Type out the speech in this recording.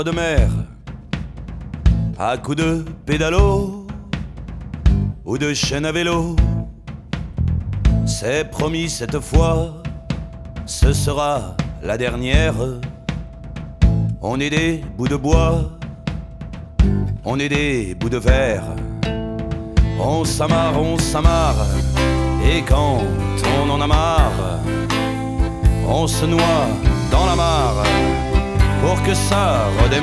de mer, à coups de pédalo ou de chaîne à vélo. C'est promis cette fois, ce sera la dernière. On est des bouts de bois, on est des bouts de verre. On s'amarre, et quand on en a marre, on se noie dans la mare pour que ça redémarre.